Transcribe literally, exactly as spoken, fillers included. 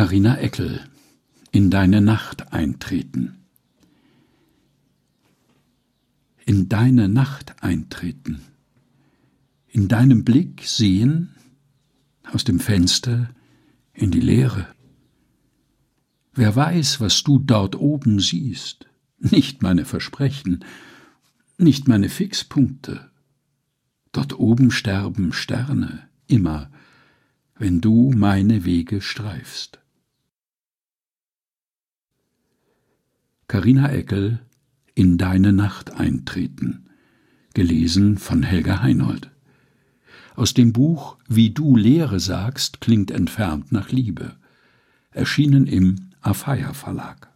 Carina Eckel, in deine Nacht eintreten. In deine Nacht eintreten, in deinem Blick sehen, aus dem Fenster in die Leere. Wer weiß, was du dort oben siehst, nicht meine Versprechen, nicht meine Fixpunkte. Dort oben sterben Sterne, immer, wenn du meine Wege streifst. Carina Eckel, in deine Nacht eintreten, gelesen von Helga Heinold. Aus dem Buch Wie du Leere sagst, klingt entfernt nach Liebe, erschienen im Afeier Verlag.